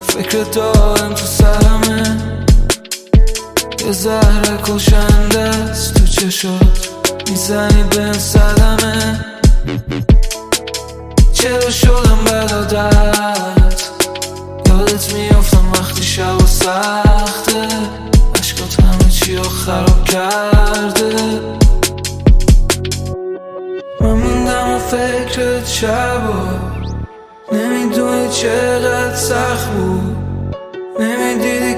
فکر دائم تو سرمه، یه زهر کشنده است تو چشات، میزنی به این صدمه. چرا شدم بد عادت، یادت میافتم وقتی شب و سخته، عشقات همه چی رو خراب کرده. من موندم و فکرت شبا، نمیدونی چقدر سخت بود، نمیدیدی